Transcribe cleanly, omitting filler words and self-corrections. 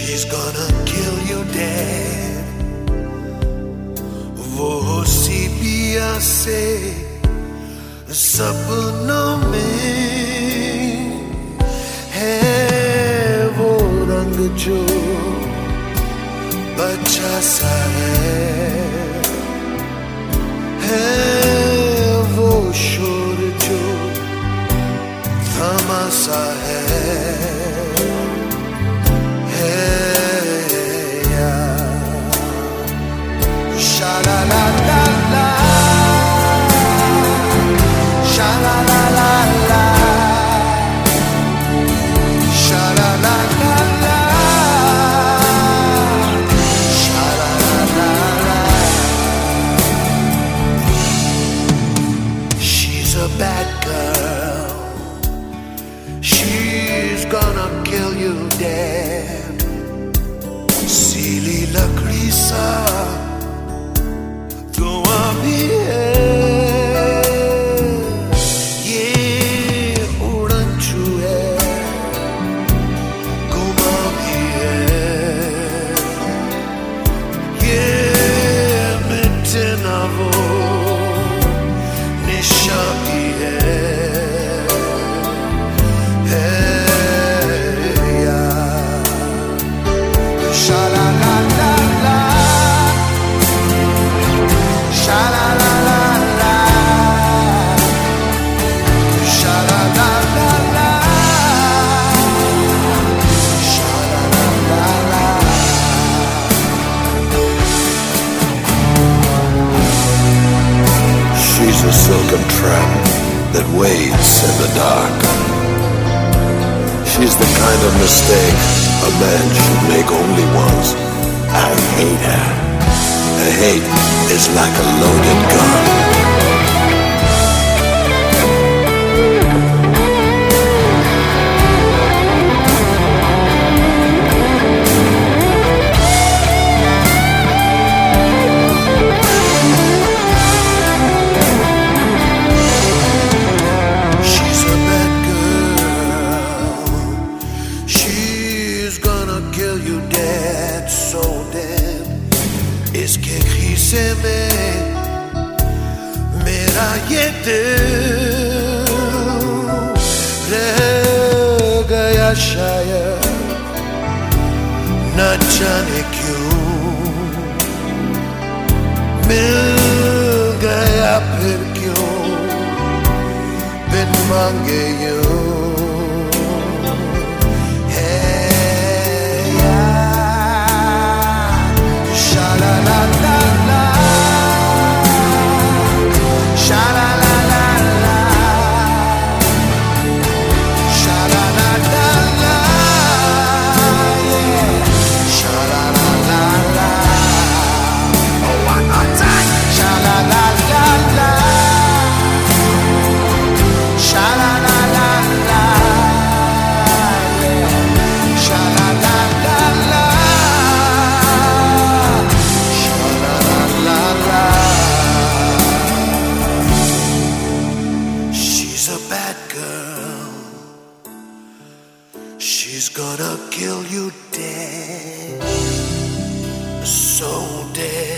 She's gonna kill you dead. वो सीपिया से सपनों में है वो रंग जो बच्चा सा है वो शोर जो थमा सा है Sha la la la la, sha la la la la, sha la la la la, sha la la la la. She's a bad girl. She's gonna kill you dead. Silly lakdi sa. भी है ये उड़नछू है गुमा भी है ये मिटे ना वो निशा भी है यार शा ला ला ला ला Sha la la la la, sha la la la la, sha la la la la. She's a silken trap that waits in the dark. She's the kind of mistake a man should make only once. I hate her. Her hate is like a loaded gun. She's a bad girl. She's gonna kill you dead, so dead. इसके खीसे में मेरा ये दिल रह गया शायद न जाने क्यों मिल गया फिर क्यों बिन मांगे यूं La la la la, sha la la la la, sha la la la la, yeah, sha la la la la. Oh, one more time, sha la la la la, sha la la la la, yeah, sha la la la la. She's a bad girl. She's gonna kill you dead, so dead.